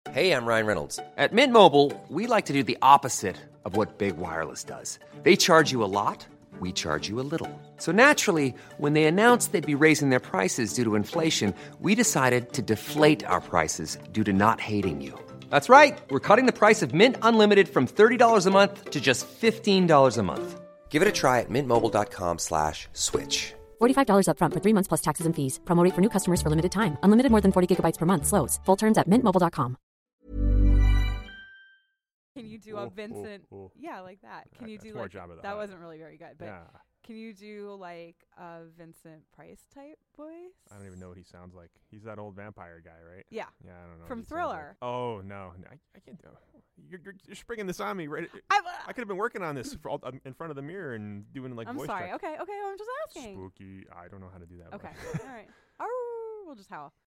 Hey, I'm Ryan Reynolds. At Mint Mobile, we like to do the opposite of what Big Wireless does. They charge you a lot, we charge you a little. So naturally, when they announced they'd be raising their prices due to inflation, we decided to deflate our prices due to not hating you. That's right. We're cutting the price of Mint Unlimited from $30 a month to just $15 a month. Give it a try at mintmobile.com/switch. $45 up front for 3 months plus taxes and fees. Promo rate for new customers for limited time. Unlimited more than 40 gigabytes per month. Slows full terms at mintmobile.com. Can you do a Vincent? Yeah, like that. Can you do more like job of that? Wasn't really very good, but Yeah. can you do like a Vincent Price type voice? I don't even know what he sounds like. He's that old vampire guy, right? Yeah. Yeah, I don't know. From what he sounds like. Thriller. Oh no, I can't do. You're springing this on me, right? I I could have been working on this in front of the mirror and doing like I'm voice sorry. check. Okay. I'm just asking. Spooky. I don't know how to do that. Okay. voice. All right. Oh, we'll just howl.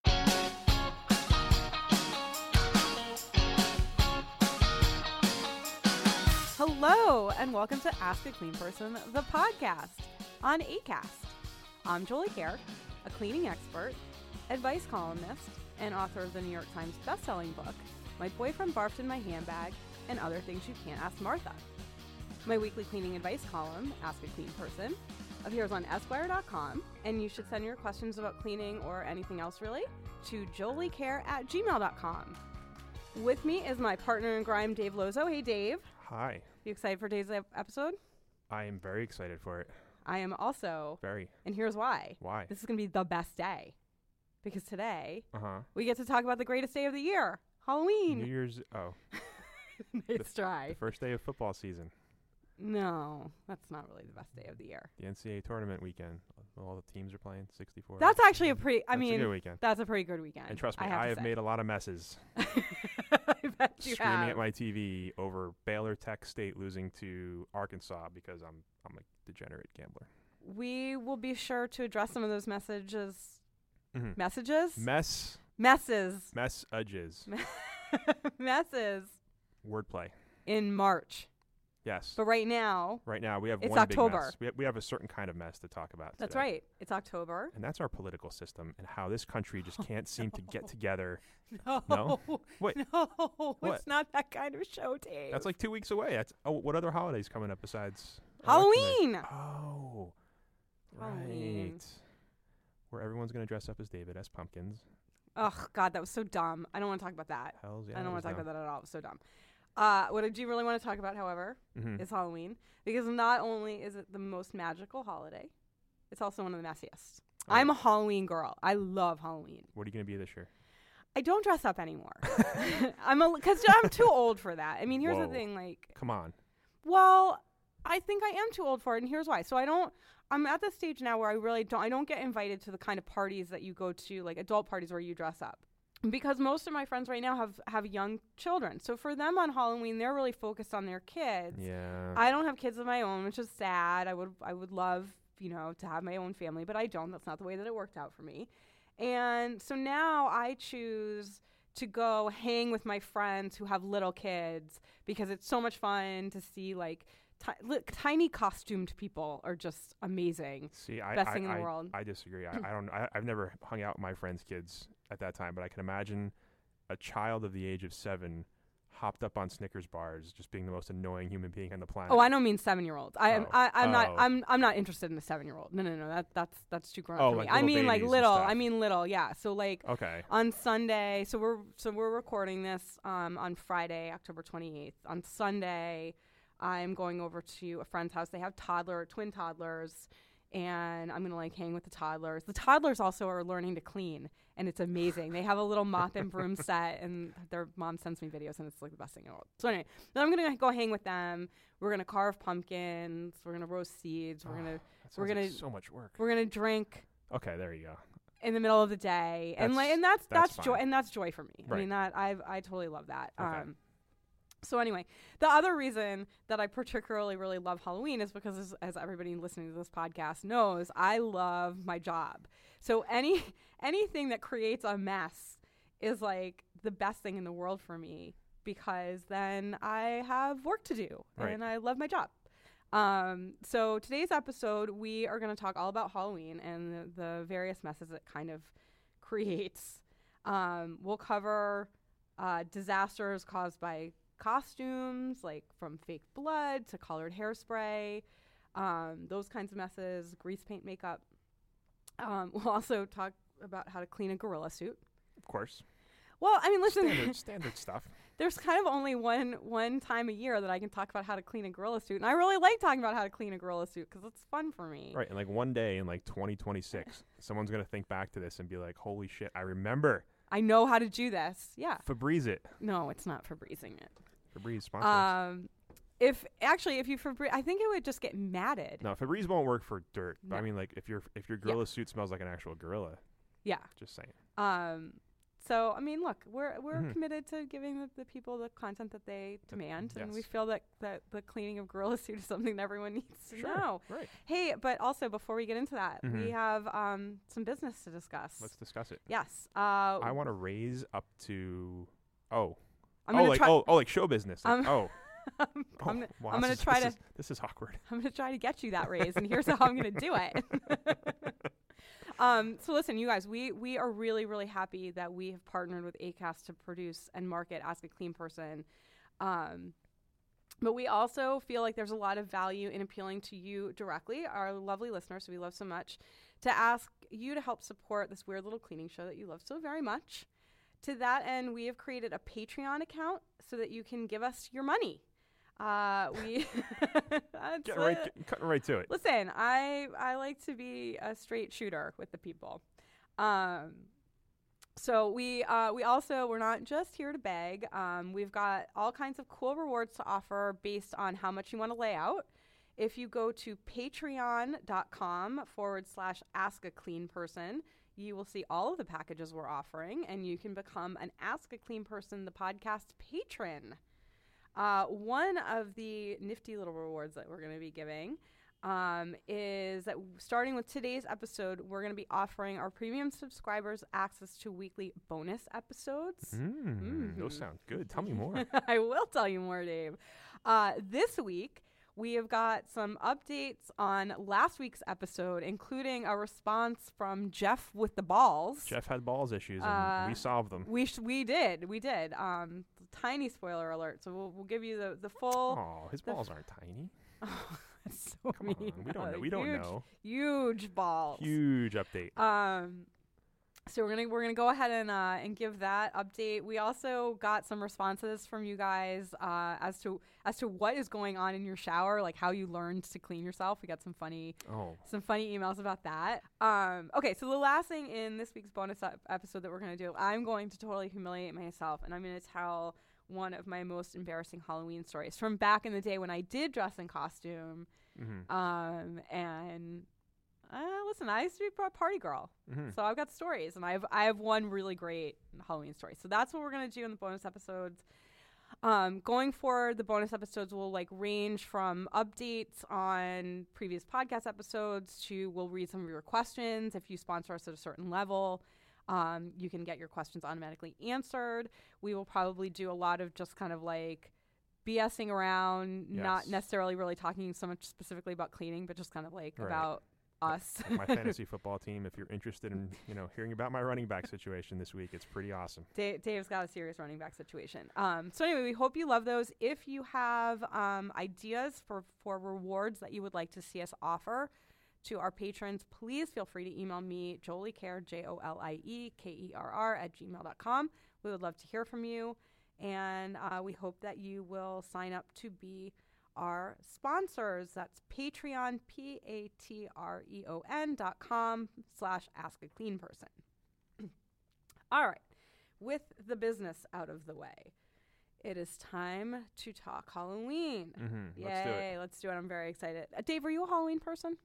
Hello, and welcome to Ask a Clean Person, the podcast on Acast. I'm Julie Kerr, a cleaning expert, advice columnist, and author of the New York Times bestselling book, My Boyfriend Barfed in My Handbag, and Other Things You Can't Ask Martha. My weekly cleaning advice column, Ask a Clean Person, appears on Esquire.com, and you should send your questions about cleaning or anything else really to joliecare@gmail.com. With me is my partner in crime, Dave Lozo. Hey, Dave. Hi. You excited for today's episode? I am very excited for it. I am also. Very. And here's why. Why? This is going to be the best day. Because today, Uh-huh. we get to talk about the greatest day of the year, Halloween. New Year's. Oh, Nice try. the first day of football season. No, that's not really the best day of the year. The NCAA tournament weekend. All the teams are playing. 64. That's actually a pretty, That's a good weekend. That's a pretty good weekend. And trust me, I I have have made a lot of messes. I bet you Screaming have. at my TV over Baylor Tech State losing to Arkansas because I'm a degenerate gambler. We will be sure to address some of those messages. Mhm. Messages? Messes. Messes Wordplay. in March. Yes. But right now, Right now we have it's one October. big mess. We have a certain kind of mess to talk about. That's today. right. It's October. And that's our political system and how this country just can't seem to get together. No. No? What? No. What? It's not that kind of show, Dave. That's like 2 weeks away. What other holidays coming up besides Halloween. Election Day? Oh, Halloween. right. Where everyone's gonna dress up as David as pumpkins. Oh, God, that was so dumb. I don't want to talk about that. Hells yeah. I don't want want to to talk about that at all. It was so dumb. What I do really want to talk about, however, Mm-hmm. is Halloween. Because not only is it the most magical holiday, it's also one of the messiest. Oh. I'm a Halloween girl. I love Halloween. What are you gonna be this year? I don't dress up anymore. Because I'm too old for that. I mean, here's the Whoa. thing. Like, Come on. well, I think I am too old for it, and here's why. So I'm at the stage now where I don't get invited to the kind of parties that you go to, like adult parties where you dress up. Because most of my friends right now have young children. So for them on Halloween, they're really focused on their kids. Yeah. I don't have kids of my own, which is sad. I would love, to have my own family, but I don't. That's not the way that it worked out for me. And so now I choose to go hang with my friends who have little kids because it's so much fun to see like tiny costumed people are just amazing. See, Best thing in the world. I disagree. I've never hung out with my friends' kids at that time, but I can imagine a child of the age of 7 hopped up on Snickers bars, just being the most annoying human being on the planet. Oh, I don't mean 7-year-olds. I'm Oh. not interested in a 7-year-old. No. That's too grown Oh, for me. like I little mean like babies and little. stuff. I mean little. Yeah. So like Okay. on Sunday. So we're recording this on Friday, October 28th. On Sunday, I'm going over to a friend's house. They have twin toddlers, and I'm gonna like hang with the toddlers. The toddlers also are learning to clean, and it's amazing. They have a little mop and broom set, and their mom sends me videos, and it's like the best thing in the world. So anyway, then I'm gonna go hang with them. We're gonna carve pumpkins. We're gonna roast seeds. We're gonna That sounds like so much work. we're gonna drink Okay, there you go. in the middle of the day, and That's that's joy, fine. and that's joy for me. I Right. mean that I totally love that. Okay. So anyway, the other reason that I particularly really love Halloween is because, as everybody listening to this podcast knows, I love my job. So anything that creates a mess is like the best thing in the world for me, because then I have work to do, Right. and I love my job. So today's episode, we are going to talk all about Halloween and the various messes it kind of creates. We'll cover disasters caused by costumes, like from fake blood to colored hairspray, those kinds of messes, grease paint makeup. We'll also talk about how to clean a gorilla suit. Of course. Well, I mean, listen, Standard stuff. there's kind of only one time a year that I can talk about how to clean a gorilla suit. And I really like talking about how to clean a gorilla suit because it's fun for me. Right. And like one day in like 2026, someone's going to think back to this and be like, holy shit, I remember. I know how to do this. Yeah. Febreze it. No, it's not Febrezing it. Febreze sponsors. If you Febreze, I think it would just get matted. No, Febreze won't work for dirt. But No. I mean, like if your gorilla suit smells like an actual gorilla, Yeah. just saying. So I mean, look, we're Mhm. committed to giving the people the content that they demand, and we yes. feel that the cleaning of gorilla suit is something that everyone needs to know. Right. Hey, but also before we get into that, we Mhm. have some business to discuss. Let's discuss it. Yes. I want to raise up to I'm gonna like try. like show business. Like, I'm I'm gonna try to. This is awkward. I'm going to try to get you that raise, and here's how I'm going to do it. So listen, you guys, we are really, really happy that we have partnered with Acast to produce and market Ask a Clean Person. But we also feel like there's a lot of value in appealing to you directly, our lovely listeners, who we love so much, to ask you to help support this weird little cleaning show that you love so very much. To that end, we have created a Patreon account so that you can give us your money. We Cutting right to it. Listen, I like to be a straight shooter with the people. So we're not just here to beg. We've got all kinds of cool rewards to offer based on how much you want to lay out. If you go to patreon.com/askacleanperson, you will see all of the packages we're offering, and you can become an Ask a Clean Person, the podcast patron. One of the nifty little rewards that we're going to be giving is that starting with today's episode, we're going to be offering our premium subscribers access to weekly bonus episodes. Those sound good. Tell me more. I will tell you more, Dave. This week, we have got some updates on last week's episode, including a response from Jeff with the balls. Jeff had balls issues, and we solved them. We did. Tiny spoiler alert. So we'll give you the full. Oh, his balls aren't tiny. That's so Come mean. on, we don't know. We don't know. Huge balls. Huge update. So we're gonna go ahead and give that update. We also got some responses from you guys as to what is going on in your shower, like how you learned to clean yourself. We got some funny emails about that. Okay, so the last thing in this week's bonus episode that we're gonna do, I'm going to totally humiliate myself, and I'm gonna tell one of my most embarrassing Halloween stories from back in the day when I did dress in costume. And listen, I used to be a party girl, so I've got stories, and I have one really great Halloween story. So that's what we're gonna do in the bonus episodes. Going forward, the bonus episodes will range from updates on previous podcast episodes to we'll read some of your questions. If you sponsor us at a certain level, you can get your questions automatically answered. We will probably do a lot of just kind of BSing around, not necessarily really talking so much specifically about cleaning, but just kind of about us. My fantasy football team, if you're interested in hearing about my running back situation this week, it's pretty awesome. Dave's got a serious running back situation. So anyway, we hope you love those. If you have ideas for rewards that you would like to see us offer to our patrons, please feel free to email me, JolieKerr, JolieKerr @gmail.com. We would love to hear from you, and we hope that you will sign up to be our sponsors. That's Patreon, patreon.com/askacleanperson. All right, with the business out of the way, it is time to talk Halloween. Yay, let's do it. I'm very excited. Dave, are you a Halloween person?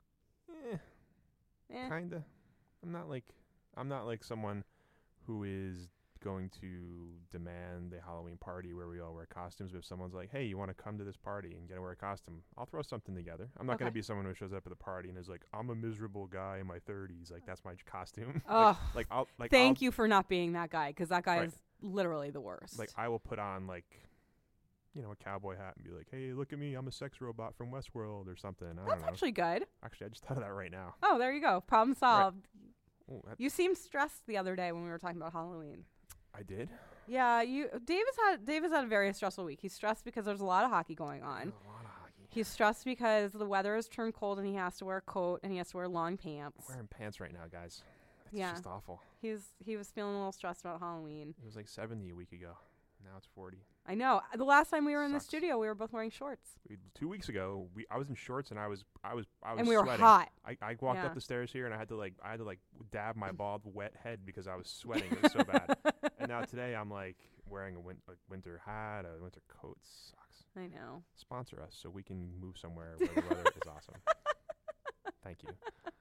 Kinda. I'm not like someone who is going to demand a Halloween party where we all wear costumes. But if someone's like, hey, you want to come to this party and get to wear a costume, I'll throw something together. I'm not going to be someone who shows up at the party and is like, I'm a miserable guy in my 30s. That's my costume. Thank you for not being that guy, because that guy is literally the worst. I will put on a cowboy hat and be like, hey, look at me, I'm a sex robot from Westworld or something. I don't know. That's actually good. Actually, I just thought of that right now. Oh, there you go. Problem solved. Right. Oh, you seemed stressed the other day when we were talking about Halloween. I did? Yeah, Dave has had a very stressful week. He's stressed because there's a lot of hockey going on. A lot of hockey. He's stressed because the weather has turned cold and he has to wear a coat and he has to wear long pants. I'm wearing pants right now, guys. It's just awful. He was feeling a little stressed about Halloween. It was like 70 a week ago. Now it's 40. I know. The last time we were in the Sucks. studio, we were both wearing shorts. 2 weeks ago, I was in shorts and I was And we were sweating. hot. I walked Yeah. up the stairs here and I had to dab my bald wet head because I was sweating. It was so bad. And now today I'm like wearing a winter hat, a winter coat. Sucks. I know. Sponsor us so we can move somewhere where the weather is awesome. Thank you.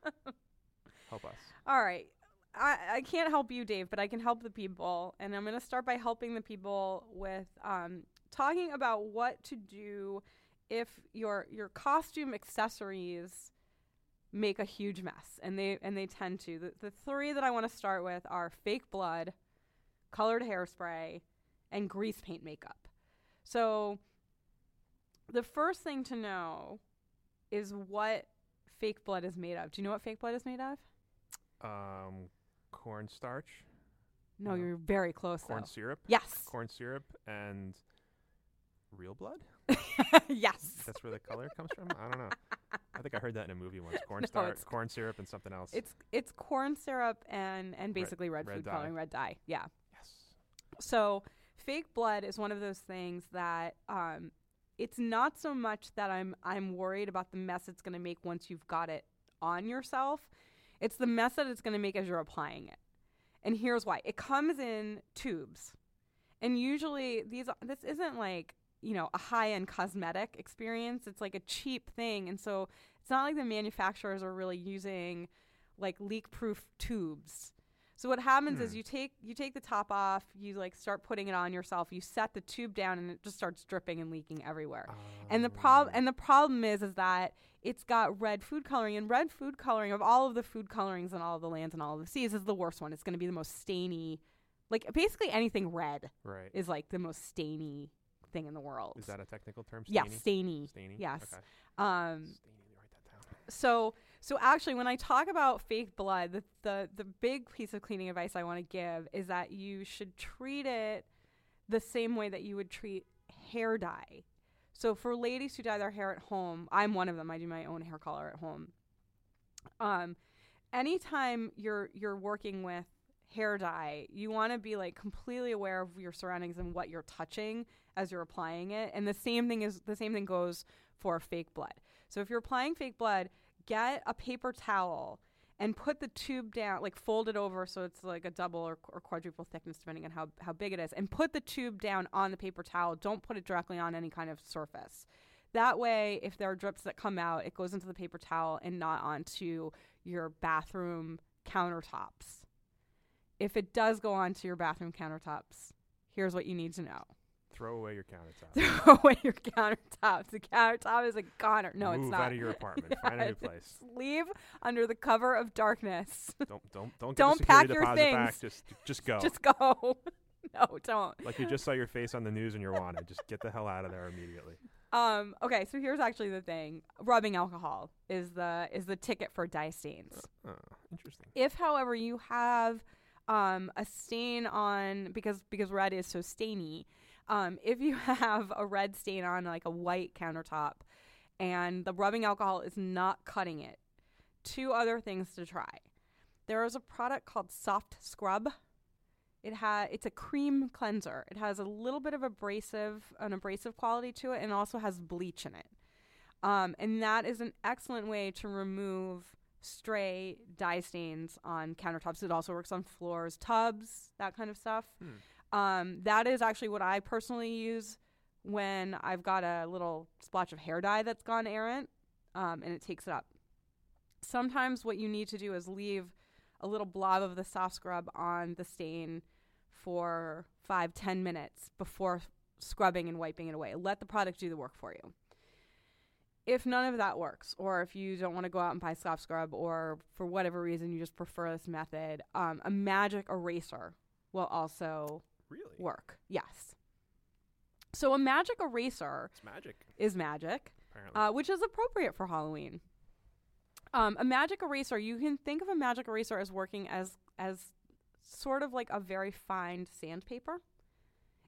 Help us. All right. I can't help you, Dave, but I can help the people. And I'm going to start by helping the people with talking about what to do if your costume accessories make a huge mess. And they tend to. The three that I want to start with are fake blood, colored hairspray, and grease paint makeup. So the first thing to know is what fake blood is made of. Do you know what fake blood is made of? Cornstarch. No, you're very close. Corn though. syrup. Yes. Corn syrup and real blood. Yes. That's where the color comes from. I don't know. I think I heard that in a movie once. Cornstarch, corn syrup, and something else. It's corn syrup and basically red food dye. coloring, red dye. Yeah. Yes. So fake blood is one of those things that it's not so much that I'm worried about the mess it's going to make once you've got it on yourself. It's the mess that it's going to make as you're applying it. And here's why. It comes in tubes. And usually this isn't like, a high-end cosmetic experience. It's like a cheap thing. And so it's not like the manufacturers are really using like leak-proof tubes. So what happens is you take the top off, you like start putting it on yourself, you set the tube down and it just starts dripping and leaking everywhere. And the problem is that it's got red food coloring, and red food coloring of all of the food colorings and all of the lands and all of the seas is the worst one. It's going to be the most stainy. Like basically anything red is like the most stainy thing in the world. Is that a technical term? Yeah, stainy. Stainy? Yes. Okay. Stainy, write that down. So actually, when I talk about fake blood, the big piece of cleaning advice I want to give is that you should treat it the same way that you would treat hair dye. So for ladies who dye their hair at home, I'm one of them. I do my own hair color at home. Anytime you're working with hair dye, you want to be like completely aware of your surroundings and what you're touching as you're applying it. And the same thing goes for fake blood. So if you're applying fake blood, get a paper towel and put the tube down, like fold it over so it's like a double or quadruple thickness depending on how big it is, and put the tube down on the paper towel. Don't put it directly on any kind of surface. That way, if there are drips that come out, it goes into the paper towel and not onto your bathroom countertops. If it does go onto your bathroom countertops, here's what you need to know. Throw away your countertop. Throw away your countertops. The countertop is a goner. No, Move it's not. out of your apartment. Find a new place. Leave under the cover of darkness. Don't Don't get the pack security your deposit things. back. Just go. Just go. No, don't. Like you just saw your face on the news and you're wanted. Just get the hell out of there immediately. Okay, so here's actually the thing. Rubbing alcohol is the ticket for dye stains. Interesting. If, however, you have a stain on, because red is so stainy, if you have a red stain on like a white countertop and the rubbing alcohol is not cutting it, two other things to try. There is a product called Soft Scrub. It's a cream cleanser. It has a little bit of an abrasive quality to it, and also has bleach in it. And that is an excellent way to remove stray dye stains on countertops. It also works on floors, tubs, that kind of stuff. That is actually what I personally use when I've got a little splotch of hair dye that's gone errant, and it takes it up. Sometimes what you need to do is leave a little blob of the soft scrub on the stain for 5-10 minutes before scrubbing and wiping it away. Let the product do the work for you. If none of that works, or if you don't want to go out and buy soft scrub, or for whatever reason you just prefer this method, a magic eraser will also work. Yes. So a magic eraser is magic, which is appropriate for Halloween. A magic eraser, you can think of a magic eraser as working as sort of like a very fine sandpaper.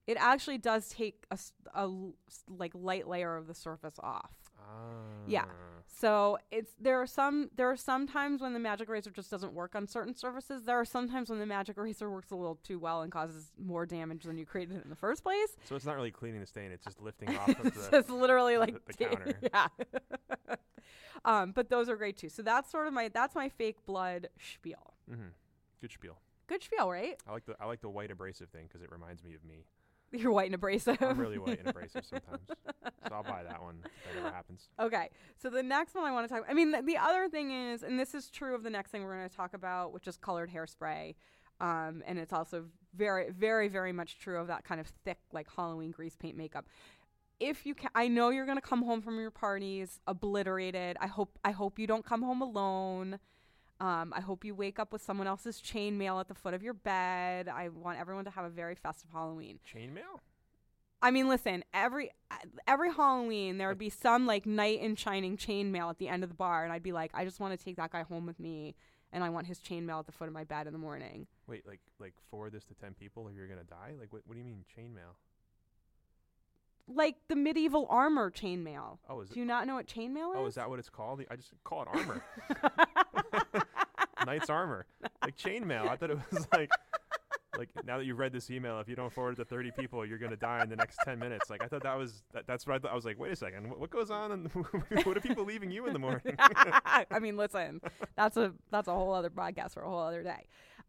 it actually does take a like light layer of the surface off. Yeah. So there are some times when the magic eraser just doesn't work on certain surfaces. There are some times when the magic eraser works a little too well and causes more damage than you created in the first place. So it's not really cleaning the stain; it's just lifting off of the. It's literally like the counter. Yeah. But those are great too. So that's my fake blood spiel. Mm-hmm. Good spiel. Good spiel, right? I like the white abrasive thing because it reminds me of me. You're white and abrasive. I'm really white and abrasive sometimes, so I'll buy that one if that ever happens. Okay, so the next one I want to talk. I mean, the other thing is, and this is true of the next thing we're going to talk about, which is colored hairspray, and it's also very, very, very much true of that kind of thick, like Halloween grease paint makeup. If you can, I know you're going to come home from your parties obliterated. I hope you don't come home alone. I hope you wake up with someone else's chainmail at the foot of your bed. I want everyone to have a very festive Halloween. Chainmail? I mean, listen, every Halloween there would be some like knight in shining chainmail at the end of the bar, and I'd be like, I just want to take that guy home with me, and I want his chainmail at the foot of my bed in the morning. Wait, like forward this to 10 people, or you're gonna die? Like, what do you mean chainmail? Like the medieval armor chainmail. Oh, is Do you not know what chainmail is? Oh, is that what it's called? I just call it armor. Knight's armor, like chainmail. I thought it was like now that you've read this email, if you don't forward it to 30 people, you're gonna die in the next 10 minutes. Like I thought that's what I thought. I was like, wait a second, what goes on? And what are people leaving you in the morning? I mean, listen, that's a whole other podcast for a whole other day.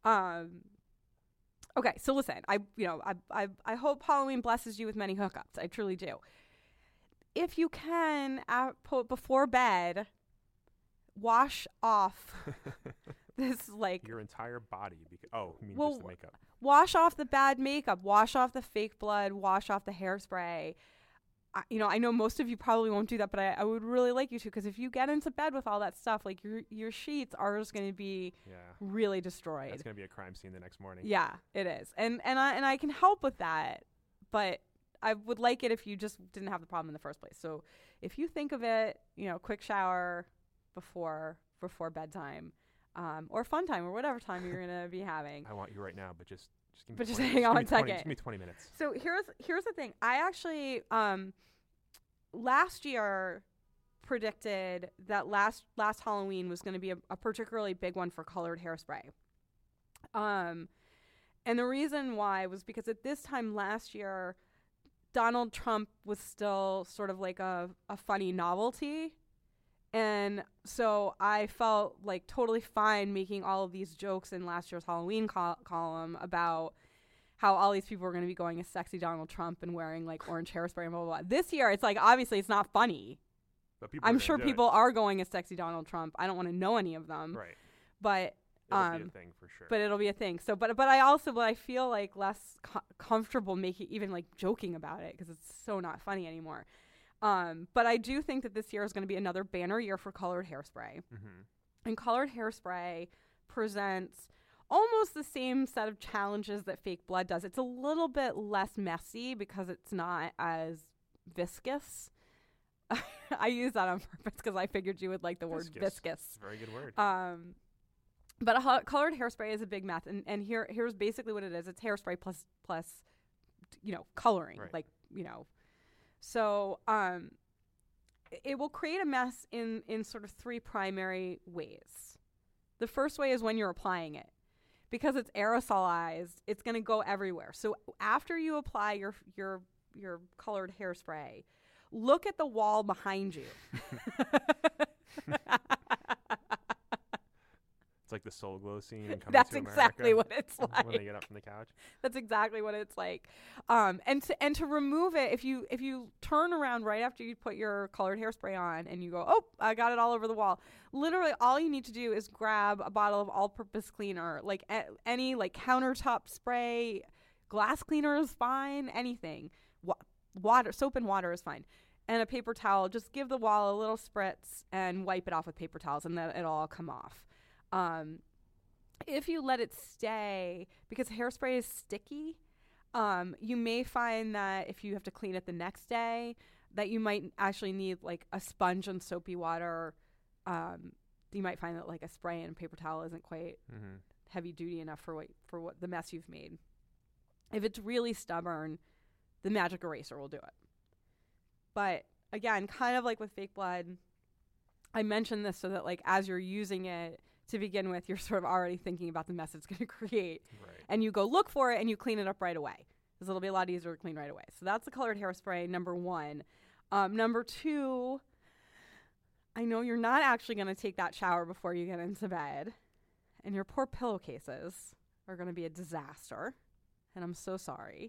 Okay, so listen, I hope Halloween blesses you with many hookups. I truly do. If you can, before bed, wash off this like your entire body. You mean well, just the makeup? Wash off the bad makeup. Wash off the fake blood. Wash off the hairspray. I know most of you probably won't do that, but I would really like you to, because if you get into bed with all that stuff, like your sheets are just going to be really destroyed. It's going to be a crime scene the next morning. Yeah, it is, and I can help with that, but I would like it if you just didn't have the problem in the first place. So if you think of it, quick shower before bedtime, or fun time, or whatever time you're going to be having. I want you right now, but just give me but just hang on 1 second. Give me 20 minutes. So here's the thing. I actually last year predicted that last Halloween was going to be a particularly big one for colored hairspray. And the reason why was because at this time last year, Donald Trump was still sort of like a funny novelty. And so I felt like totally fine making all of these jokes in last year's Halloween column about how all these people were going to be going as sexy Donald Trump and wearing like orange hairspray and blah, blah, blah. This year, it's like, obviously it's not funny. But I'm sure people are going as sexy Donald Trump. I don't want to know any of them. Right. But it'll be a thing for sure. But it'll be a thing. So, but I feel like less comfortable making, even like joking about it, because it's so not funny anymore. But I do think that this year is going to be another banner year for colored hairspray. Mm-hmm. And colored hairspray presents almost the same set of challenges that fake blood does. It's a little bit less messy because it's not as viscous. I use that on purpose because I figured you would like the word viscous. It's a very good word. But colored hairspray is a big mess, and here's basically what it is. It's hairspray plus coloring, right. So it will create a mess in sort of 3 primary ways. The first way is when you're applying it. Because it's aerosolized, it's going to go everywhere. So after you apply your colored hairspray, look at the wall behind you. It's like the Soul Glow scene. That's exactly what it's like. When they get up from the couch. That's exactly what it's like. And to remove it, if you turn around right after you put your colored hairspray on and you go, oh, I got it all over the wall. Literally, all you need to do is grab a bottle of all-purpose cleaner, like any like countertop spray, glass cleaner is fine, anything. Water, soap and water is fine. And a paper towel. Just give the wall a little spritz and wipe it off with paper towels, and then it'll all come off. If you let it stay, because hairspray is sticky, you may find that if you have to clean it the next day, that you might actually need like a sponge and soapy water. You might find that like a spray and a paper towel isn't quite heavy duty enough for what the mess you've made. If it's really stubborn, the magic eraser will do it. But again, kind of like with fake blood, I mentioned this so that like as you're using it to begin with, you're sort of already thinking about the mess it's going to create. Right. And you go look for it and you clean it up right away. Because it'll be a lot easier to clean right away. So that's the colored hairspray, number 1. Number 2, I know you're not actually going to take that shower before you get into bed. And your poor pillowcases are going to be a disaster. And I'm so sorry.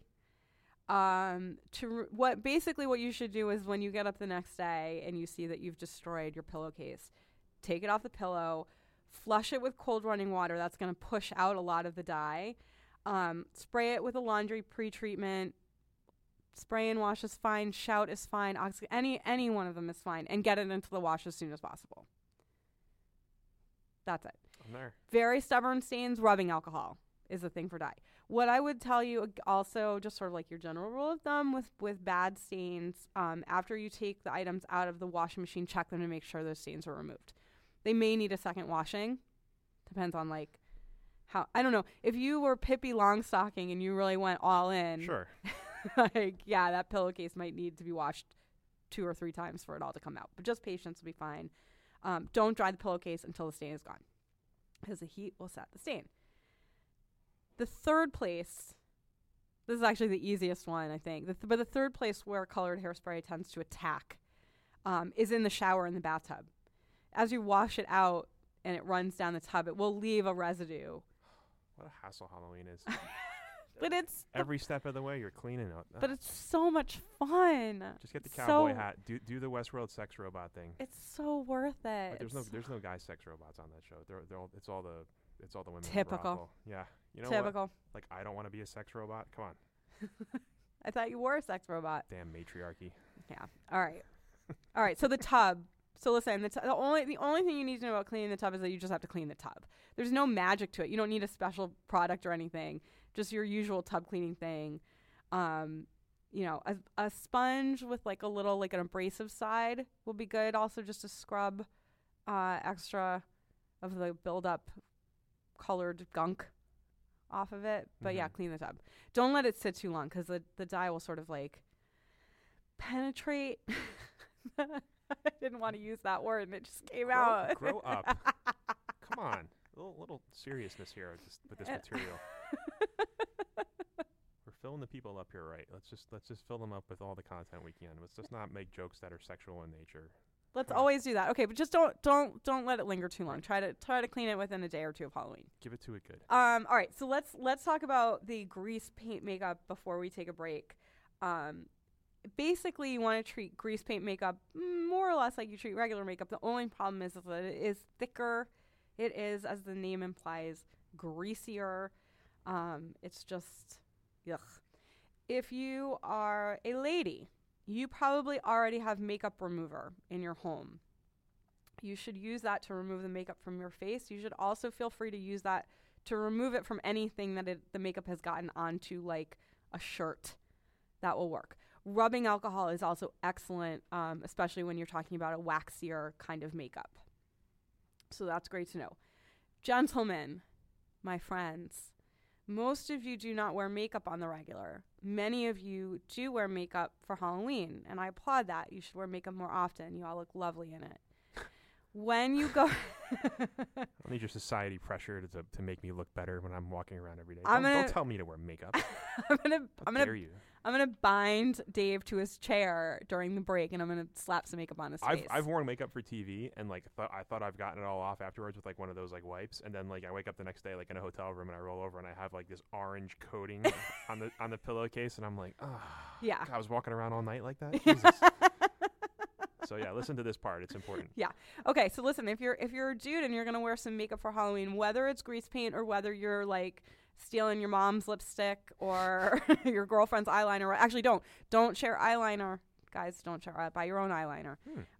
What you should do is when you get up the next day and you see that you've destroyed your pillowcase, take it off the pillow, flush it with cold running water. That's going to push out a lot of the dye. Spray it with a laundry pre-treatment. Spray and wash is fine. Shout is fine. Any one of them is fine. And get it into the wash as soon as possible. That's it. I'm there. Very stubborn stains, rubbing alcohol is the thing for dye. What I would tell you also, just sort of like your general rule of thumb with bad stains, after you take the items out of the washing machine, check them to make sure those stains are removed. They may need a second washing. Depends on like how, I don't know. If you were Pippi Longstocking and you really went all in, Sure. like, yeah, that pillowcase might need to be washed 2 or 3 times for it all to come out. But just patience will be fine. Don't dry the pillowcase until the stain is gone, because the heat will set the stain. The third place, this is actually the easiest one, I think. But the third place where colored hairspray tends to attack is in the shower in the bathtub. As you wash it out and it runs down the tub, it will leave a residue. What a hassle Halloween is. But it's every step of the way you're cleaning out. But it's so much fun. Just get the cowboy hat. Do the Westworld sex robot thing. It's so worth it. Like there's no guy sex robots on that show. It's all the women. Typical. Yeah. You know Typical. what? Like, I don't want to be a sex robot. Come on. I thought you were a sex robot. Damn matriarchy. Yeah. All right. So the tub. So listen, the only thing you need to know about cleaning the tub is that you just have to clean the tub. There's no magic to it. You don't need a special product or anything. Just your usual tub cleaning thing. A sponge with like a little like an abrasive side will be good. Also, just to scrub extra of the buildup colored gunk off of it. But yeah, clean the tub. Don't let it sit too long, because the dye will sort of like penetrate. I didn't want to use that word, and it just came out. Grow up. Come on. A little seriousness here with this material. We're filling the people up here, right? Let's just fill them up with all the content we can. Let's just not make jokes that are sexual in nature. Let's always do that. Okay, but just don't let it linger too long. Try to clean it within a day or 2 of Halloween. Give it to it good. All right, so let's talk about the grease paint makeup before we take a break. Basically, you want to treat grease paint makeup more or less like you treat regular makeup. The only problem is that it is thicker. It is, as the name implies, greasier. It's just, yuck. If you are a lady, you probably already have makeup remover in your home. You should use that to remove the makeup from your face. You should also feel free to use that to remove it from anything that the makeup has gotten onto, like a shirt. That will work. Rubbing alcohol is also excellent, especially when you're talking about a waxier kind of makeup. So that's great to know. Gentlemen, my friends, most of you do not wear makeup on the regular. Many of you do wear makeup for Halloween, and I applaud that. You should wear makeup more often. You all look lovely in it. When you go... I don't need your society pressure to make me look better when I'm walking around every day. Don't tell me to wear makeup. I'm gonna bind Dave to his chair during the break, and I'm gonna slap some makeup on his face. I've worn makeup for TV, and like I thought I've gotten it all off afterwards with like one of those like wipes, and then like I wake up the next day like in a hotel room, and I roll over and I have like this orange coating on the pillowcase, and I'm like, oh, yeah, God, I was walking around all night like that. Jesus. So yeah, listen to this part. It's important. Yeah. Okay. So listen, if you're a dude and you're gonna wear some makeup for Halloween, whether it's grease paint or whether you're like stealing your mom's lipstick or your girlfriend's eyeliner, actually don't share eyeliner, guys. Don't share. Buy your own eyeliner.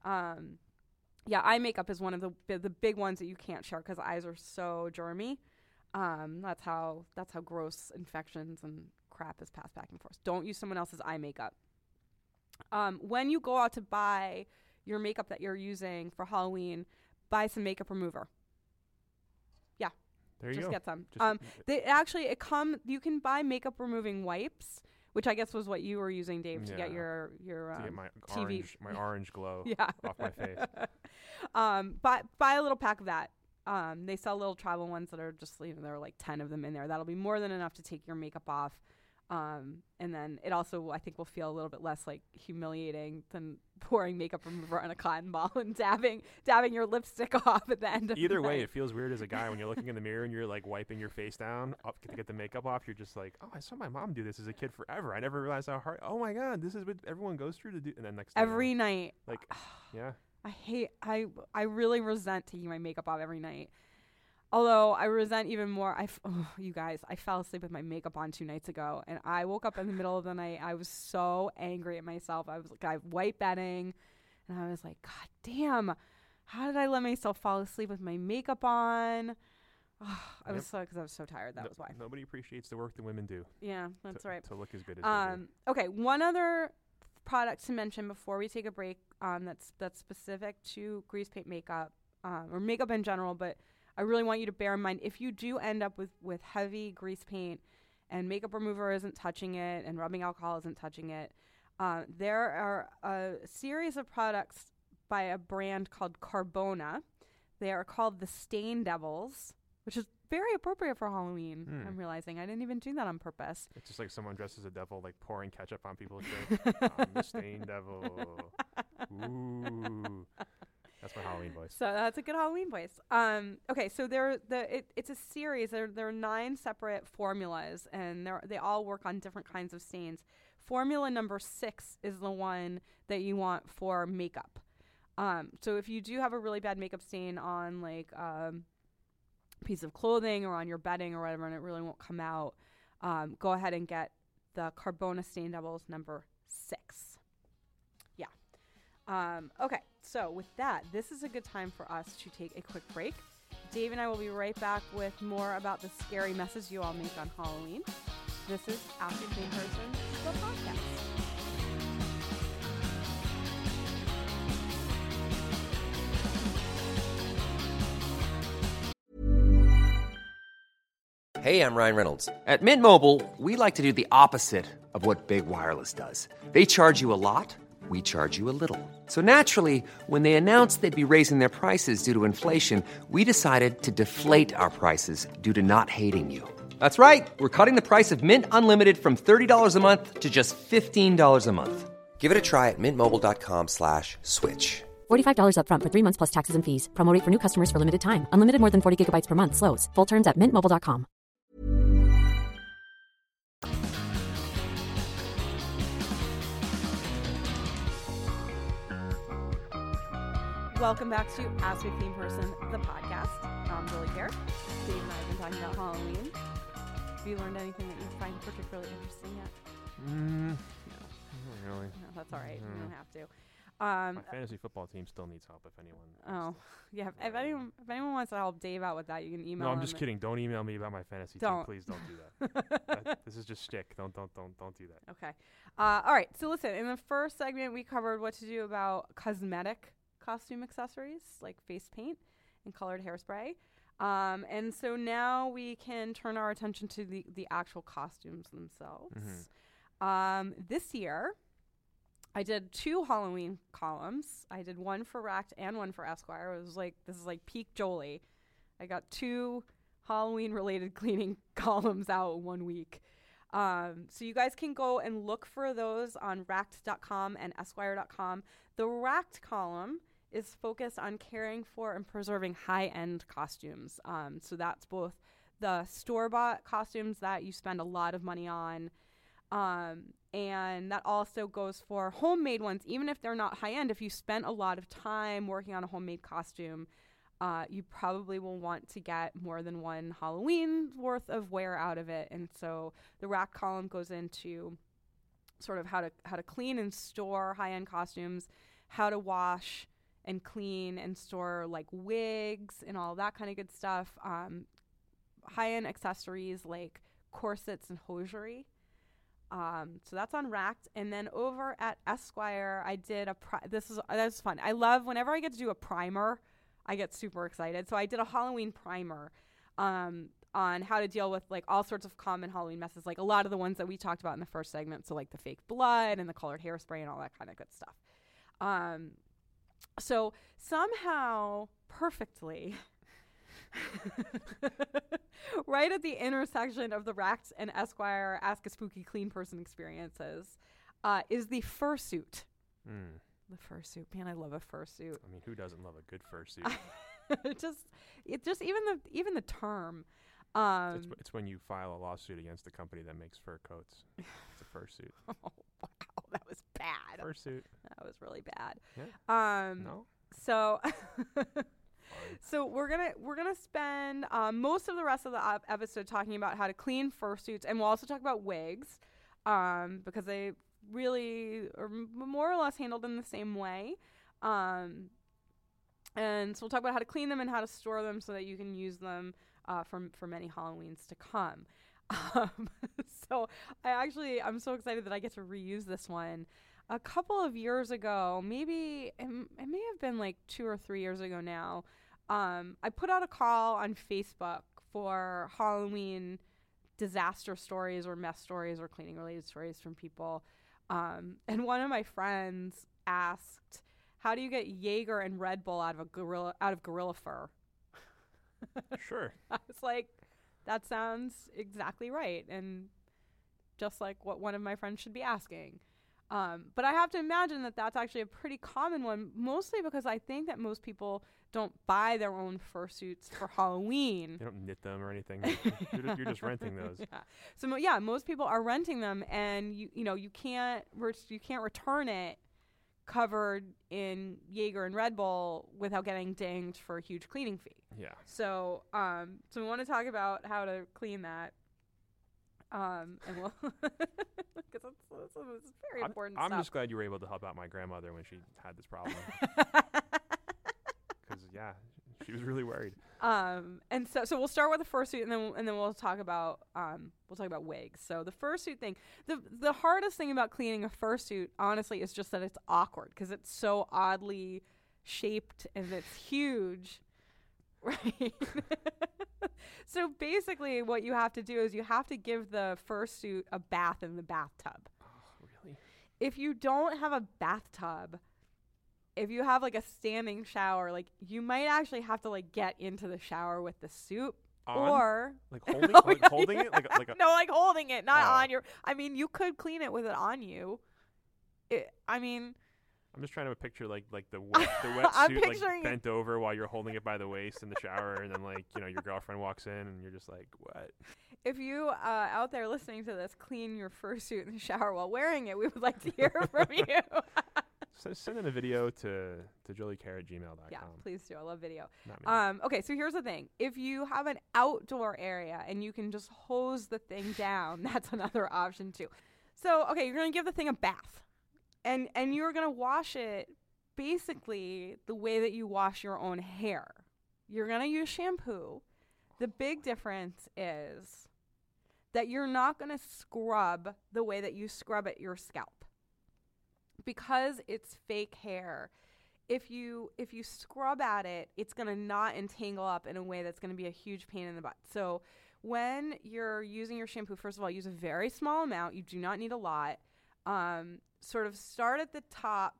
Yeah, eye makeup is one of the big ones that you can't share because eyes are so germy. That's how gross infections and crap is passed back and forth. Don't use someone else's eye makeup. When you go out to buy your makeup that you're using for Halloween, buy some makeup remover. Yeah. There you just go. Get some. You can buy makeup removing wipes, which I guess was what you were using, Dave, to get your to get my TV orange glow off my face. Buy a little pack of that. They sell little travel ones that are just, there are like 10 of them in there. That'll be more than enough to take your makeup off. And then it also, I think, will feel a little bit less like humiliating than pouring makeup remover on a cotton ball and dabbing your lipstick off at the end of Either the way, night. it feels weird as a guy when you're looking in the mirror and you're like wiping your face down up to get the makeup off. You're just like, oh, I saw my mom do this as a kid forever. I never realized how hard. Oh my God, this is what everyone goes through to do. And then next every night. like, yeah. I really resent taking my makeup off every night. Although I resent even more, you guys, I fell asleep with my makeup on 2 nights ago, and I woke up in the middle of the night. I was so angry at myself. I was like, I white bedding, and I was like, God damn, how did I let myself fall asleep with my makeup on? I was so tired. That was why. Nobody appreciates the work that women do. Yeah, that's right. To look as good as they do. Okay, one other product to mention before we take a break. That's specific to grease paint makeup or makeup in general, but I really want you to bear in mind, if you do end up with heavy grease paint and makeup remover isn't touching it and rubbing alcohol isn't touching it, there are a series of products by a brand called Carbona. They are called the Stain Devils, which is very appropriate for Halloween. I'm realizing I didn't even do that on purpose. It's just like someone dressed as a devil, like pouring ketchup on people's face. I'm the Stain Devil. Ooh. That's my Halloween voice. So that's a good Halloween voice. Okay, so it's a series. There are 9 separate formulas, and they all work on different kinds of stains. Formula number 6 is the one that you want for makeup. So if you do have a really bad makeup stain on like piece of clothing or on your bedding or whatever, and it really won't come out, go ahead and get the Carbona Stain Devils number 6. Okay, so with that, this is a good time for us to take a quick break. Dave and I will be right back with more about the scary messes you all make on Halloween. This is Ask a Clean Person, the podcast. Hey, I'm Ryan Reynolds. At Mint Mobile, we like to do the opposite of what Big Wireless does. They charge you a lot. We charge you a little. So naturally, when they announced they'd be raising their prices due to inflation, we decided to deflate our prices due to not hating you. That's right. We're cutting the price of Mint Unlimited from $30 a month to just $15 a month. Give it a try at mintmobile.com/switch. $45 up front for 3 months plus taxes and fees. Promo rate for new customers for limited time. Unlimited more than 40 gigabytes per month. Slows full terms at mintmobile.com. Welcome back to Ask a Clean Person, the podcast. I'm Julie Kerr. Dave and I have been talking about Halloween. Have you learned anything that you find particularly interesting yet? No, not really. No, that's all right. You don't have to. My fantasy football team still needs help, if anyone. Yeah. If anyone wants to help Dave out with that, you can email. No, I'm him just kidding. Don't email me about my fantasy team. Please don't do that. This is just shtick. Don't do that. Okay. All right. So listen, in the first segment, we covered what to do about cosmetic costume accessories like face paint and colored hairspray. And so now we can turn our attention to the actual costumes themselves. This year, I did 2 Halloween columns. I did one for Racked and one for Esquire. It was like, this is like peak Jolie. I got 2 Halloween-related cleaning columns out in 1 week. So you guys can go and look for those on Racked.com and Esquire.com. The Racked column is focused on caring for and preserving high-end costumes. So that's both the store-bought costumes that you spend a lot of money on, and that also goes for homemade ones. Even if they're not high-end, if you spent a lot of time working on a homemade costume, you probably will want to get more than one Halloween worth of wear out of it. And so the Rack column goes into sort of how to clean and store high-end costumes, how to wash and clean and store like wigs and all that kind of good stuff. High-end accessories like corsets and hosiery. So that's on Racked. And then over at Esquire, I did this is fun. I love whenever I get to do a primer, I get super excited. So I did a Halloween primer. on how to deal with like all sorts of common Halloween messes, like a lot of the ones that we talked about in the first segment. So like the fake blood and the colored hairspray and all that kind of good stuff. So somehow perfectly right at the intersection of the Racked and Esquire Ask a Spooky Clean Person experiences is the fursuit. The fursuit. Man, I love a fursuit. I mean, who doesn't love a good fursuit? Just even the term. It's when you file a lawsuit against the company that makes fur coats. It's a fursuit. Oh, wow, that was bad. Fursuit. That was really bad. Yeah. No. So so we're gonna spend most of the rest of the episode talking about how to clean fursuits, and we'll also talk about wigs, because they really are more or less handled in the same way. And so we'll talk about how to clean them and how to store them so that you can use them for many Halloweens to come. So I'm so excited that I get to reuse this one. A couple of years ago, maybe it may have been like 2 or 3 years ago now, I put out a call on Facebook for Halloween disaster stories or mess stories or cleaning related stories from people. And one of my friends asked, how do you get Jaeger and Red Bull out of gorilla fur? Sure. I was like, that sounds exactly right, and just like what one of my friends should be asking. But I have to imagine that that's actually a pretty common one, mostly because I think that most people don't buy their own fursuits for Halloween. They don't knit them or anything. You're just renting those. Yeah. So most people are renting them, and you can't return it covered in Jaeger and Red Bull without getting dinged for a huge cleaning fee. Yeah. So we want to talk about how to clean that. And we'll because it's very important I'm stuff. just glad you were able to help out my grandmother when she had this problem. Because she was really worried. And so we'll start with the fursuit, and then we'll talk about wigs. So the fursuit thing, the hardest thing about cleaning a fursuit, honestly, is just that it's awkward because it's so oddly shaped and it's huge, right? So basically, what you have to do is you have to give the fursuit a bath in the bathtub. Oh, really? If you don't have a bathtub, if you have like a standing shower, like you might actually have to like get into the shower with the suit or like holding holding it like no, like holding it, not on your. I mean, you could clean it with it on you. I'm just trying to picture like the wet suit like bent over while you're holding it by the waist in the shower, and then your girlfriend walks in and you're just like, what? If you out there listening to this clean your fursuit in the shower while wearing it, we would like to hear from you. Send in a video to joliecare@gmail.com. Yeah, please do. I love video. Not me. Okay, so here's the thing. If you have an outdoor area and you can just hose the thing down, that's another option too. So, okay, you're going to give the thing a bath. And you're going to wash it basically the way that you wash your own hair. You're going to use shampoo. The big difference is that you're not going to scrub the way that you scrub at your scalp. Because it's fake hair, if you scrub at it, it's going to not entangle up in a way that's going to be a huge pain in the butt. So when you're using your shampoo, first of all, use a very small amount. You do not need a lot. Sort of start at the top.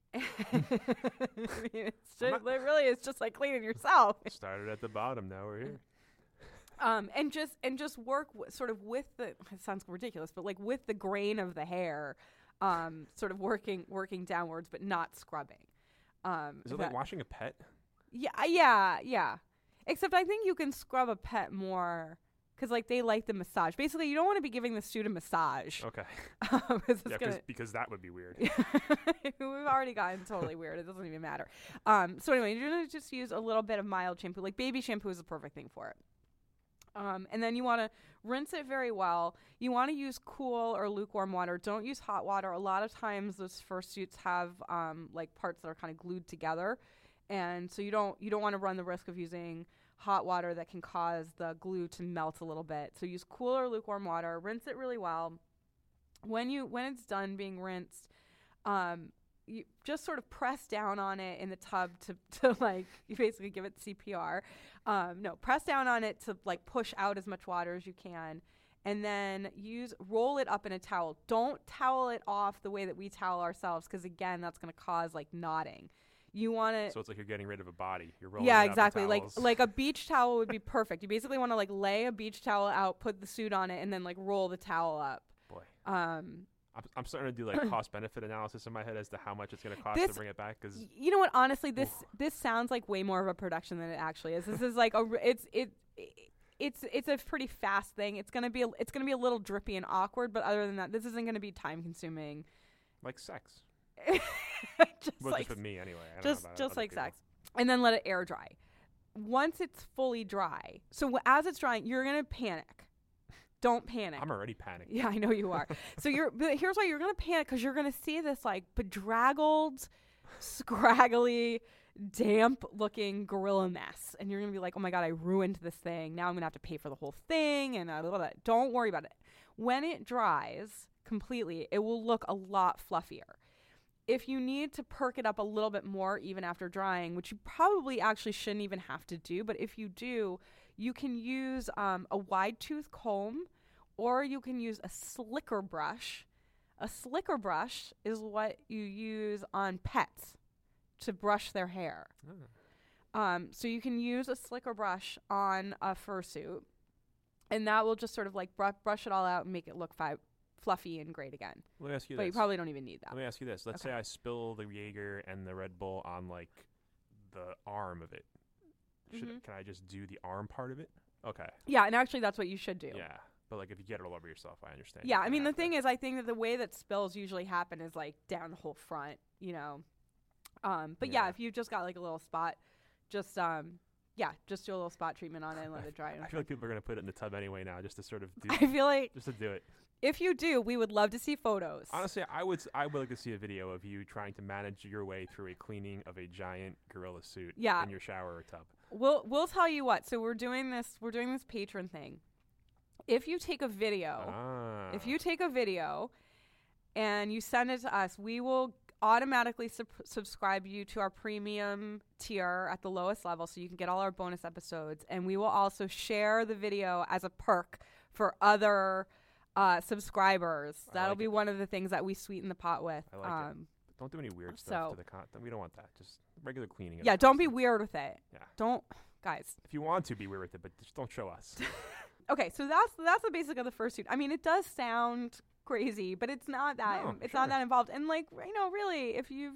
It really is just like cleaning yourself. Started at the bottom. Now we're here. And just work sort of with the. It sounds ridiculous, but like with the grain of the hair, sort of working downwards, but not scrubbing. Is it like washing a pet? Yeah. Except I think you can scrub a pet more. Because, like, they like the massage. Basically, you don't want to be giving the suit a massage. Okay. Because that would be weird. We've already gotten totally weird. It doesn't even matter. So, anyway, you're going to just use a little bit of mild shampoo. Like, baby shampoo is the perfect thing for it. And then you want to rinse it very well. You want to use cool or lukewarm water. Don't use hot water. A lot of times, those fursuits have, like, parts that are kind of glued together. And so you don't want to run the risk of using hot water that can cause the glue to melt a little bit. So use cool or lukewarm water. Rinse it really well. When it's done being rinsed, you just sort of press down on it in the tub to like, you basically give it CPR. No, press down on it to like push out as much water as you can. And then roll it up in a towel. Don't towel it off the way that we towel ourselves, because again, that's going to cause like knotting. You want to. So it's like you're getting rid of a body. You're rolling. Yeah, it up exactly. in towels. Like a beach towel would be perfect. You basically want to like lay a beach towel out, put the suit on it, and then like roll the towel up. Boy. I'm starting to do like cost benefit analysis in my head as to how much it's going to cost to bring it back. Because you know what? Honestly, this sounds like way more of a production than it actually is. This is like it's a pretty fast thing. It's gonna be a little drippy and awkward, but other than that, this isn't gonna be time consuming. Like sex. Just with me anyway. I don't know about just other like people. sex, and then let it air dry. Once it's fully dry, so as it's drying, you're gonna panic. Don't panic. I'm already panicking. Yeah, I know you are. But here's why you're gonna panic, because you're gonna see this like bedraggled, scraggly, damp-looking gorilla mess, and you're gonna be like, "Oh my god, I ruined this thing. Now I'm gonna have to pay for the whole thing." And don't worry about it. When it dries completely, it will look a lot fluffier. If you need to perk it up a little bit more, even after drying, which you probably actually shouldn't even have to do, but if you do, you can use a wide tooth comb, or you can use a slicker brush. A slicker brush is what you use on pets to brush their hair. So you can use a slicker brush on a fursuit, and that will just sort of like brush it all out and make it look fluffy and great again. Let me ask you but this. you probably don't even need that. Let me ask you this. Let's say I spill the Jaeger and the Red Bull on like the arm of it. Can I just do the arm part of it? Okay. Yeah, and actually that's what you should do. Yeah. But like if you get it all over yourself, I understand. Yeah, I mean the thing is, I think that the way that spills usually happen is like down the whole front, you know. But yeah, if you've just got like a little spot, just do a little spot treatment on it and let it dry. I feel like people are gonna put it in the tub anyway now, just to sort of do. I feel like just to do it. If you do, we would love to see photos. Honestly, I would like to see a video of you trying to manage your way through a cleaning of a giant gorilla suit in your shower or tub. We'll tell you what. So we're doing this patron thing. If you take a video, and you send it to us, we will automatically subscribe you to our premium tier at the lowest level, so you can get all our bonus episodes, and we will also share the video as a perk for other subscribers. That'll be one of the things that we sweeten the pot with. I like it. Don't do any weird stuff to the content. We don't want that. Just regular cleaning. Yeah, don't be weird with it. Yeah. Don't, guys. If you want to be weird with it, but just don't show us. Okay, so that's the basic of the fursuit. I mean, it does sound crazy, but it's not that. Not that involved. And like, you know, really, if you've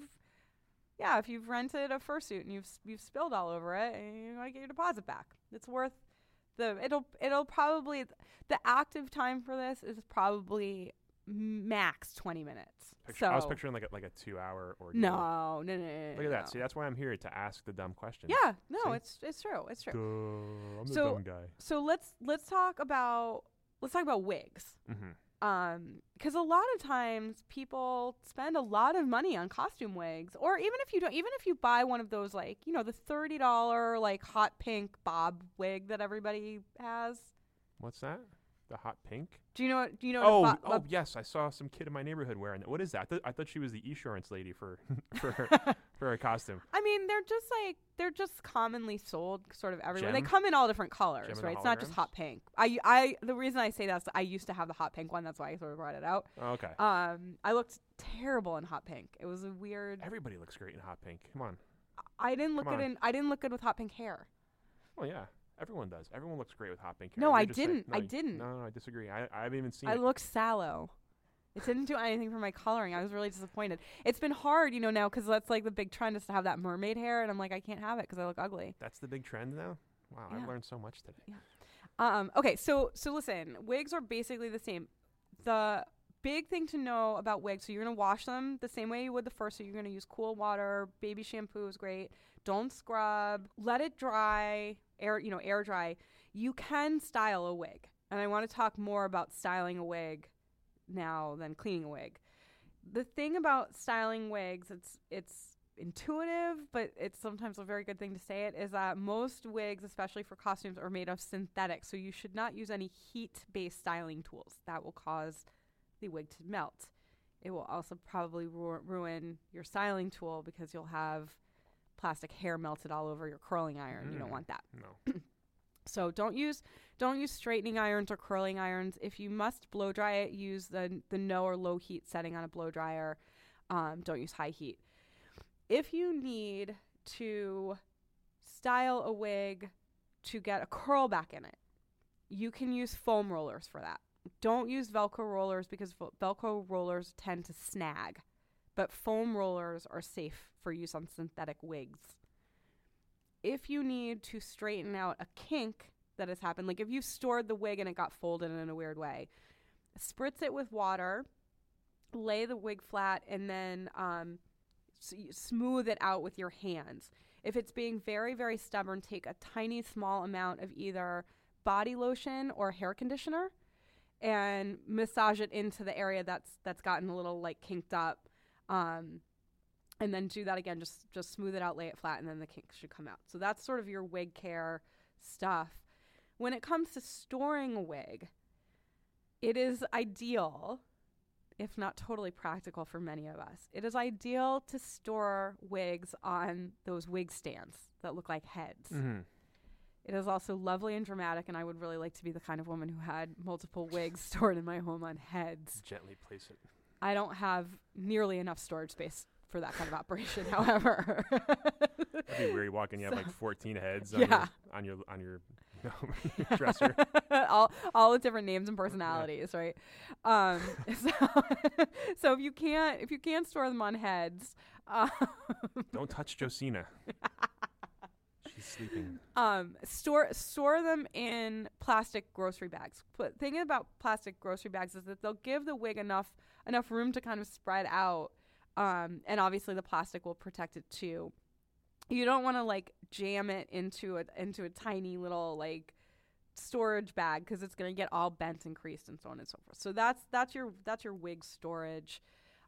rented a fursuit and you've spilled all over it, you want to get your deposit back. It's worth it'll probably, the active time for this is probably max 20 minutes. I was picturing like a 2-hour ordeal. No. Look at that. See, that's why I'm here, to ask the dumb questions. Yeah, no, it's true. It's true. Duh, I'm the dumb guy. So let's talk about wigs. Mm-hmm. Because a lot of times people spend a lot of money on costume wigs, or even if you buy one of those, like, you know, the $30 like hot pink bob wig that everybody has. What's that? The hot pink? Do you know? Oh, yes. I saw some kid in my neighborhood wearing that. What is that? I thought she was the insurance lady for her costume. I mean, they're just commonly sold sort of everywhere. Gem? They come in all different colors, Gem right? It's not just hot pink. The reason I say that is I used to have the hot pink one. That's why I sort of brought it out. Oh, okay. I looked terrible in hot pink. It was a weird. Everybody looks great in hot pink. Come on. I didn't look good with hot pink hair. Oh yeah. Everyone does. Everyone looks great with hot pink hair. No, I didn't. I didn't. No, I disagree. I haven't even seen it. I looked sallow. It didn't do anything for my coloring. I was really disappointed. It's been hard, you know, now, because that's like the big trend is to have that mermaid hair, and I'm like, I can't have it because I look ugly. That's the big trend now? Wow, Yeah. I've learned so much today. Yeah. Okay, so listen, wigs are basically the same. The big thing to know about wigs, so you're going to wash them the same way you would the first, so you're going to use cool water. Baby shampoo is great. Don't scrub. Let it dry, air dry. You can style a wig, and I want to talk more about styling a wig now than cleaning a wig. The thing about styling wigs, it's intuitive, but it's sometimes a very good thing to say it, is that most wigs, especially for costumes, are made of synthetic, so you should not use any heat-based styling tools. That will cause the wig to melt. It will also probably ruin your styling tool because you'll have plastic hair melted all over your curling iron. You don't want that. No. So don't use straightening irons or curling irons. If you must blow dry it, use the no or low heat setting on a blow dryer. Don't use high heat. If you need to style a wig to get a curl back in it, you can use foam rollers for that. Don't use Velcro rollers because Velcro rollers tend to snag, but foam rollers are safe for use on synthetic wigs. If you need to straighten out a kink that has happened, like if you stored the wig and it got folded in a weird way, spritz it with water, lay the wig flat, and then smooth it out with your hands. If it's being very, very stubborn, take a tiny small amount of either body lotion or hair conditioner and massage it into the area that's gotten a little like kinked up, and then do that again. Just smooth it out, lay it flat, and then the kink should come out. So that's sort of your wig care stuff. When it comes to storing a wig, it is ideal, if not totally practical for many of us, it is ideal to store wigs on those wig stands that look like heads. Mm-hmm. It is also lovely and dramatic, and I would really like to be the kind of woman who had multiple wigs stored in my home on heads. Gently place it. I don't have nearly enough storage space for that kind of operation, however. That'd be weird. You walk in, you have like 14 heads on your dresser. all with different names and personalities, right? So if you can't store them on heads, don't touch Josina. She's sleeping. Store them in plastic grocery bags. But thinking about plastic grocery bags is that they'll give the wig enough room to kind of spread out, and obviously the plastic will protect it too. You don't want to like jam it into a tiny little like storage bag because it's going to get all bent and creased and so on and so forth. So that's your wig storage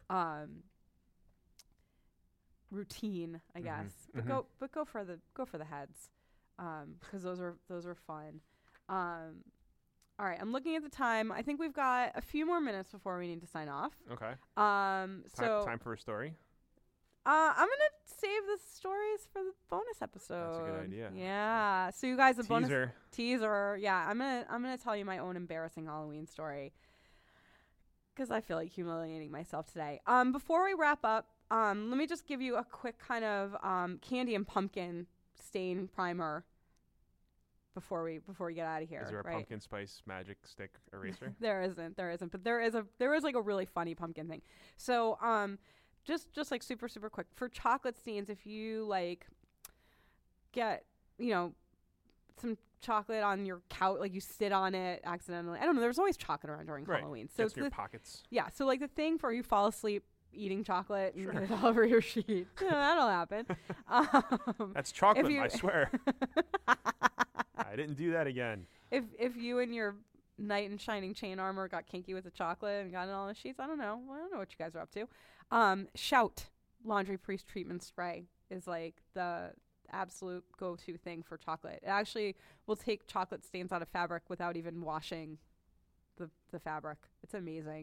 routine, I guess. Mm-hmm. But go for the heads, because those are fun. All right, I'm looking at the time. I think we've got a few more minutes before we need to sign off. Okay. So time for a story. I'm gonna save the stories for the bonus episode. That's a good idea. Yeah. So you guys, the bonus teaser. Yeah, I'm gonna tell you my own embarrassing Halloween story because I feel like humiliating myself today. Before we wrap up, let me just give you a quick kind of candy and pumpkin stain primer before we get out of here. Is there a pumpkin spice magic stick eraser? There isn't, but there is like a really funny pumpkin thing. So just like super super quick for chocolate stains, if you like get some chocolate on your couch, like you sit on it accidentally. I don't know. There's always chocolate around during Halloween, so it's your pockets. Yeah, so like the thing for you fall asleep eating chocolate and get it all over your sheet. Yeah, that'll happen. That's chocolate, I swear. I didn't do that again. If you and your knight in shining chain armor got kinky with the chocolate and got it all in the sheets, I don't know. Well, I don't know what you guys are up to. Shout laundry pre-treatment spray is like the absolute go-to thing for chocolate. It actually will take chocolate stains out of fabric without even washing the fabric. It's amazing.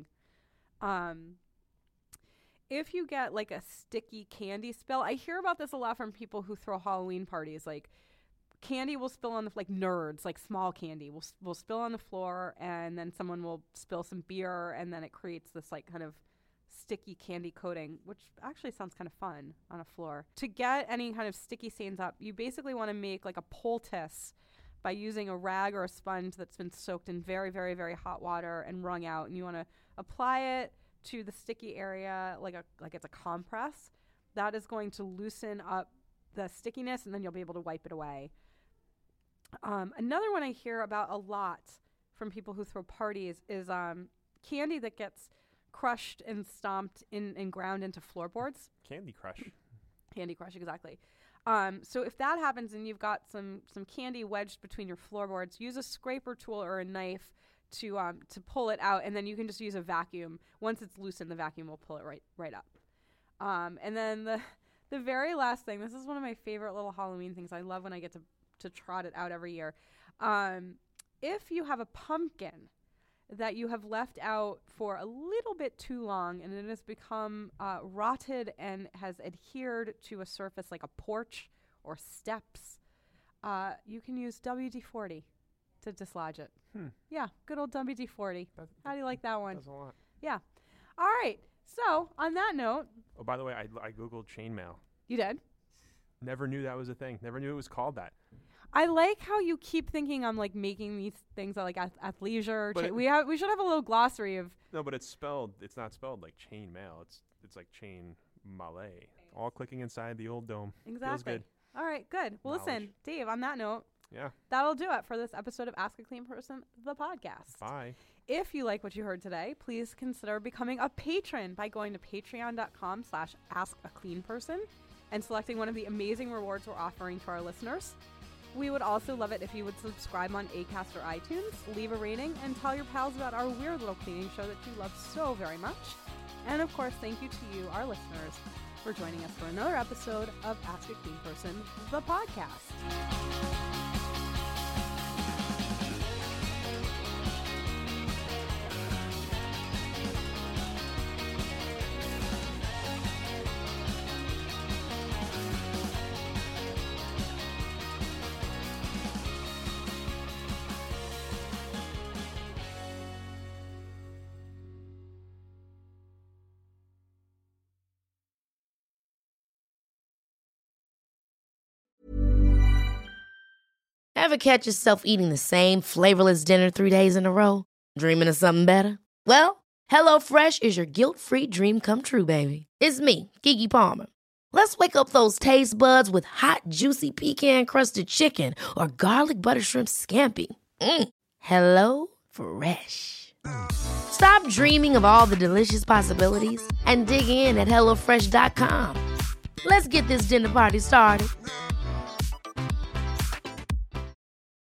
If you get like a sticky candy spill, I hear about this a lot from people who throw Halloween parties. Like candy will spill on the like nerds, like small candy will spill on the floor, and then someone will spill some beer, and then it creates this like kind of sticky candy coating, which actually sounds kind of fun on a floor. To get any kind of sticky stains up, you basically want to make like a poultice by using a rag or a sponge that's been soaked in very, very, very hot water and wrung out, and you want to apply it to the sticky area like it's a compress. That is going to loosen up the stickiness, and then you'll be able to wipe it away. Another one I hear about a lot from people who throw parties is candy that gets crushed and stomped and ground into floorboards. Candy Crush, exactly. So if that happens and you've got some candy wedged between your floorboards, use a scraper tool or a knife to pull it out, and then you can just use a vacuum. Once it's loosened, the vacuum will pull it right up. And then the very last thing, this is one of my favorite little Halloween things. I love when I get to trot it out every year. If you have a pumpkin that you have left out for a little bit too long and it has become rotted and has adhered to a surface like a porch or steps, you can use WD-40 to dislodge it. Yeah, good old WD-40. How do you like that one? That's a lot. Yeah. All right. So on that note. Oh, by the way, I Googled chainmail. You did? Never knew that was a thing. Never knew it was called that. I like how you keep thinking I'm like making these things like athleisure. We should have a little glossary of. No, but it's not spelled like chain mail. It's like chain malay. All clicking inside the old dome. Exactly. Feels good. All right, good. Well, listen, Dave, on that note. Yeah. That'll do it for this episode of Ask a Clean Person, the podcast. Bye. If you like what you heard today, please consider becoming a patron by going to patreon.com/askacleanperson and selecting one of the amazing rewards we're offering to our listeners. We would also love it if you would subscribe on Acast or iTunes, leave a rating, and tell your pals about our weird little cleaning show that you love so very much. And of course, thank you to you, our listeners, for joining us for another episode of Ask a Clean Person, the podcast. Ever catch yourself eating the same flavorless dinner 3 days in a row? Dreaming of something better? Well, HelloFresh is your guilt-free dream come true, baby. It's me, Keke Palmer. Let's wake up those taste buds with hot, juicy pecan-crusted chicken or garlic butter shrimp scampi. Hello Fresh. Stop dreaming of all the delicious possibilities and dig in at HelloFresh.com. Let's get this dinner party started.